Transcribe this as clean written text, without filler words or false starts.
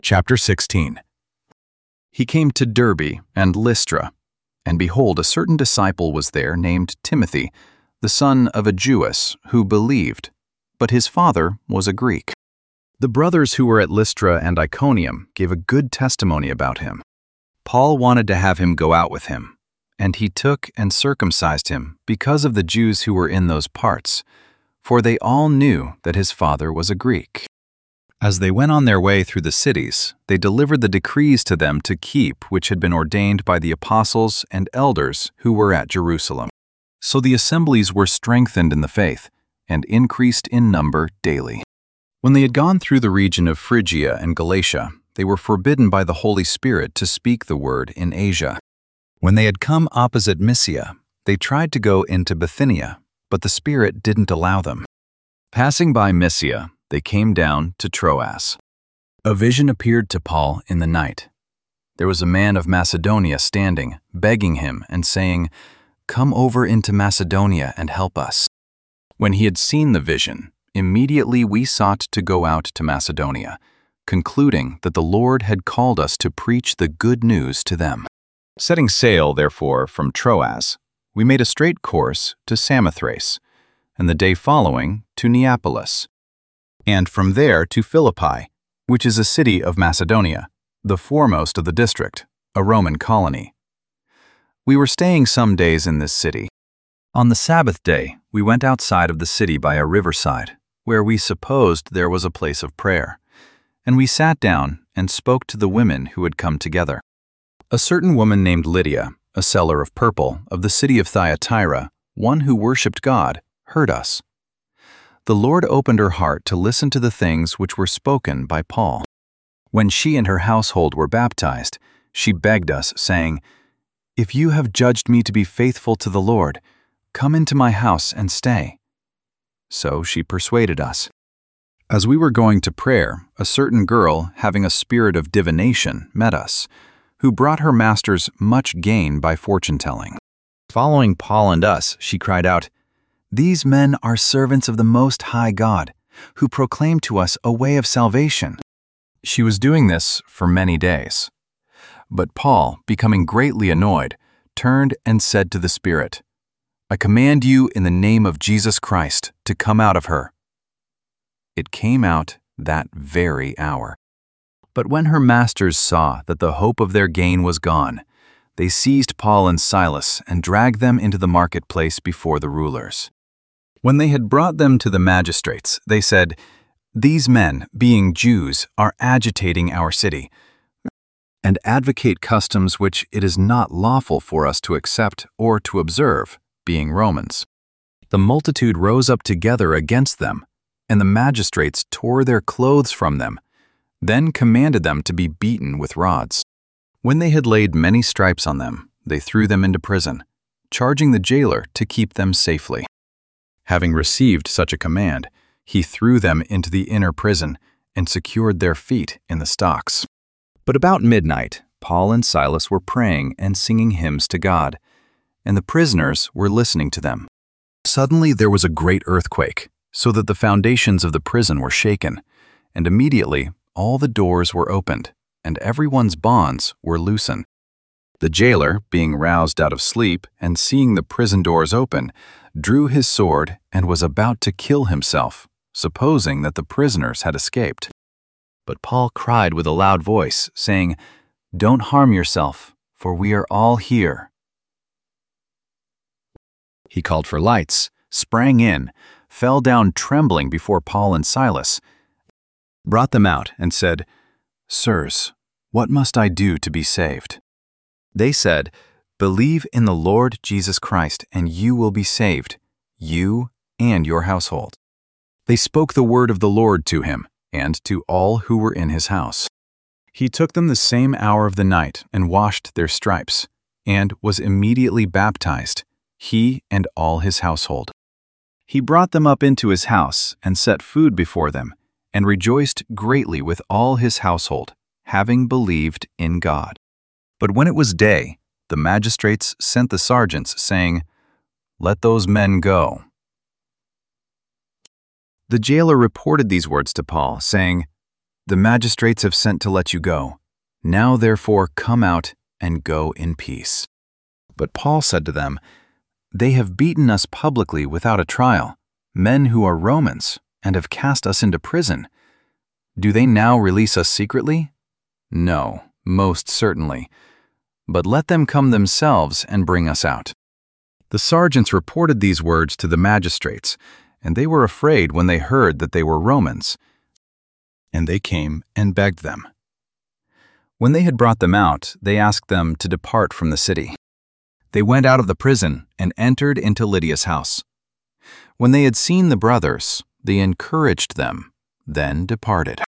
Chapter 16. He came to Derbe and Lystra, and behold, a certain disciple was there named Timothy, the son of a Jewess, who believed, but his father was a Greek. The brothers who were at Lystra and Iconium gave a good testimony about him. Paul wanted to have him go out with him, and he took and circumcised him because of the Jews who were in those parts, for they all knew that his father was a Greek. As they went on their way through the cities, they delivered the decrees to them to keep which had been ordained by the apostles and elders who were at Jerusalem. So the assemblies were strengthened in the faith and increased in number daily. When they had gone through the region of Phrygia and Galatia, they were forbidden by the Holy Spirit to speak the word in Asia. When they had come opposite Mysia, they tried to go into Bithynia, but the Spirit didn't allow them. Passing by Mysia, they came down to Troas. A vision appeared to Paul in the night. There was a man of Macedonia standing, begging him and saying, "Come over into Macedonia and help us." When he had seen the vision, immediately we sought to go out to Macedonia, concluding that the Lord had called us to preach the good news to them. Setting sail, therefore, from Troas, we made a straight course to Samothrace, and the day following to Neapolis, and from there to Philippi, which is a city of Macedonia, the foremost of the district, a Roman colony. We were staying some days in this city. On the Sabbath day, we went outside of the city by a riverside, where we supposed there was a place of prayer, and we sat down and spoke to the women who had come together. A certain woman named Lydia, a seller of purple of the city of Thyatira, one who worshipped God, heard us. The Lord opened her heart to listen to the things which were spoken by Paul. When she and her household were baptized, she begged us, saying, "If you have judged me to be faithful to the Lord, come into my house and stay." So she persuaded us. As we were going to prayer, a certain girl, having a spirit of divination, met us, who brought her masters much gain by fortune-telling. Following Paul and us, she cried out, "These men are servants of the Most High God, who proclaim to us a way of salvation." She was doing this for many days. But Paul, becoming greatly annoyed, turned and said to the Spirit, "I command you in the name of Jesus Christ to come out of her." It came out that very hour. But when her masters saw that the hope of their gain was gone, they seized Paul and Silas and dragged them into the marketplace before the rulers. When they had brought them to the magistrates, they said, "These men, being Jews, are agitating our city, and advocate customs which it is not lawful for us to accept or to observe, being Romans." The multitude rose up together against them, and the magistrates tore their clothes from them, then commanded them to be beaten with rods. When they had laid many stripes on them, they threw them into prison, charging the jailer to keep them safely. Having received such a command, he threw them into the inner prison and secured their feet in the stocks. But about midnight, Paul and Silas were praying and singing hymns to God, and the prisoners were listening to them. Suddenly there was a great earthquake, so that the foundations of the prison were shaken, and immediately all the doors were opened, and everyone's bonds were loosened. The jailer, being roused out of sleep and seeing the prison doors open, drew his sword and was about to kill himself, supposing that the prisoners had escaped. But Paul cried with a loud voice, saying, "Don't harm yourself, for we are all here." He called for lights, sprang in, fell down trembling before Paul and Silas, brought them out, and said, "Sirs, what must I do to be saved?" They said, "Believe in the Lord Jesus Christ, and you will be saved, you and your household." They spoke the word of the Lord to him and to all who were in his house. He took them the same hour of the night and washed their stripes, and was immediately baptized, he and all his household. He brought them up into his house and set food before them, and rejoiced greatly with all his household, having believed in God. But when it was day, the magistrates sent the sergeants, saying, "Let those men go." The jailer reported these words to Paul, saying, The magistrates have sent to let you go. Now therefore come out and go in peace." But Paul said to them, "They have beaten us publicly without a trial, men who are Romans, and have cast us into prison. Do they now release us secretly? No, most certainly. But let them come themselves and bring us out." The sergeants reported these words to the magistrates, and they were afraid when they heard that they were Romans. And they came and begged them. When they had brought them out, they asked them to depart from the city. They went out of the prison and entered into Lydia's house. When they had seen the brothers, they encouraged them, then departed.